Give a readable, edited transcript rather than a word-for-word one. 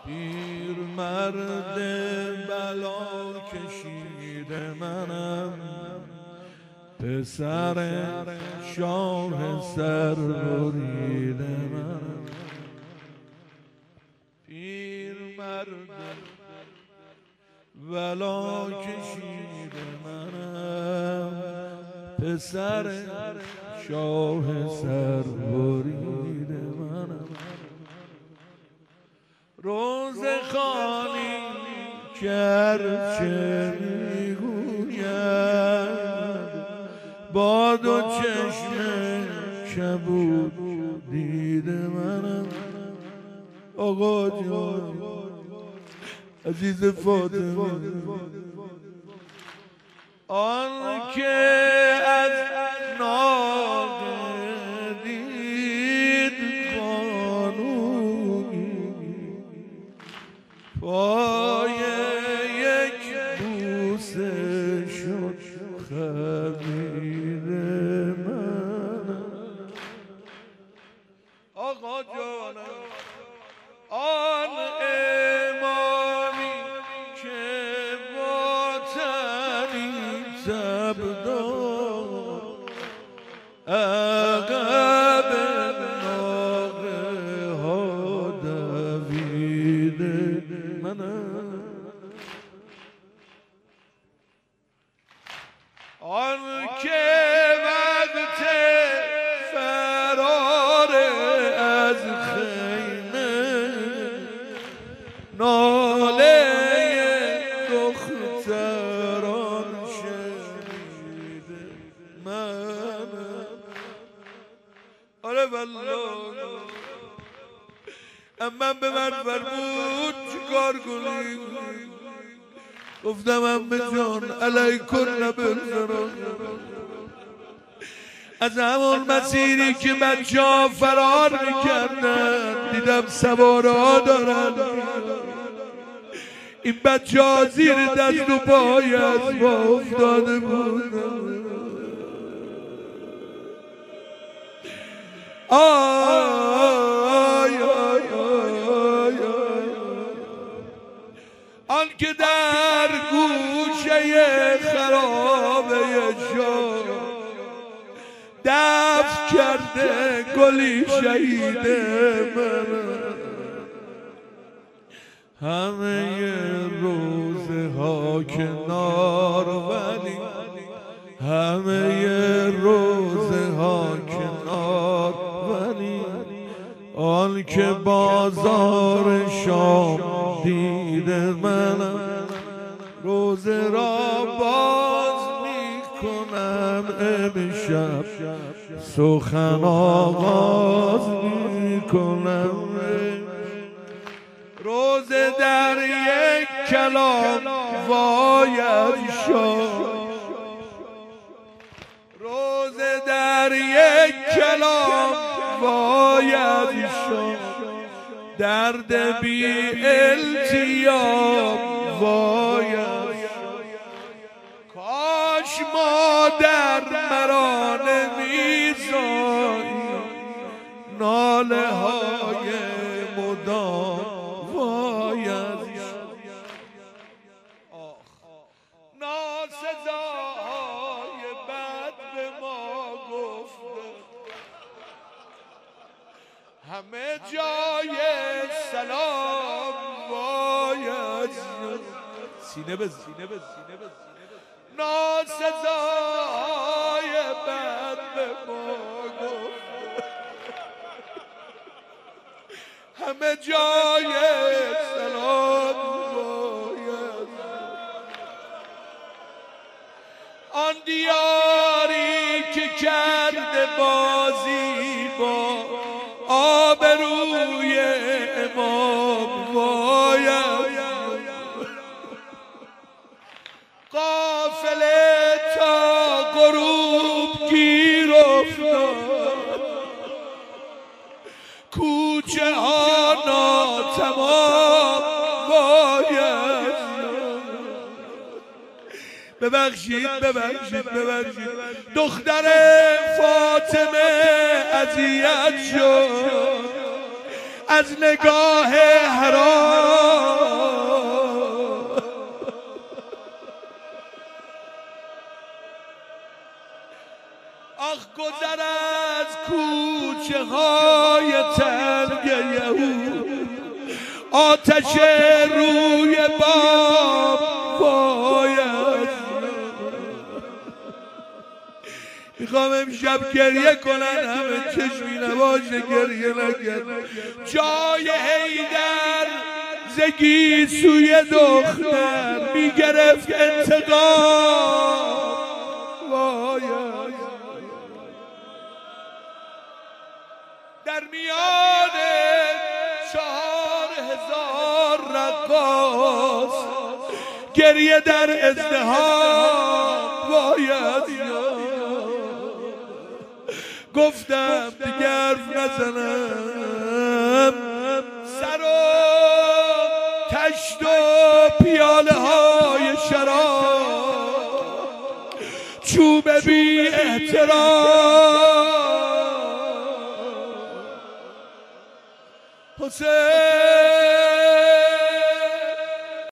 پیر مرد بلا کشید منم، پسر شاه سر برید منم. پیر مرد بلا کشید منم، پسر شاه سر برید منم. روز خانی گرچه میگوید با دو چشم کبود دید منم. آقا جان عزیز فاطمه، آن که از ناقه دید قانونی، پای یک بوسه شد خمیر منم. آقا جانم آن امامی که با تنی تب داد، عقب ناقه ها دوید منم. آن که وقت فرار از خیمه ناله دختران شنید منم. آره والله امم به من فرمود چیکار کنی؟ گفتم عمه جان علیکن بالفراق. از همون مسیری که بچه ها فرار میکردن دیدم سوارها دارن، این بچه ها زیر دست و پای اسبا افتاده بودن. آی آی آی آن که در گوشه خرابه شاه دفن کرده گلی شهید من. همه روزه ها کنار ولی همه روزه ها کنار ولی آن که بازار شام دید منم. روزه را باز میکنم امشب سخن آغاز میکنم. روزه در یک کلام واید شد، روزه در یک کلام واید شد، درد بی التیاب واید شد. کاش مادر مرا نمیزایی ناله های مدام واید شد. ناسزای بد به ما گفته، همه جای سلام باید سینه به سینه به سینه به ناسزای بد به ما گفته، همه جای سلام باید. آن دیاری که کرده بازی با آبروی امام باید. قافله تا غروب گیر افتاد، کوچه ها ناتمام باید. ببخشید ببخشید ببخشید دختر فاطمه اذیت شد، از نگاه حرام. آخ گذر از کوچه های تنگ یهود، آتش روی باب باید. میخوام امشب گریه کنن همه چشمی نباشه گریه نکن. جای حیدر زگی سوی دختر میگرفت انتقام باید. در میان 4000 رقاص گریه در ازدحام باید. گفتم دیگه حرف نزنم، سر و تشت و پیاله های شراب، چوب بی احترام. حسین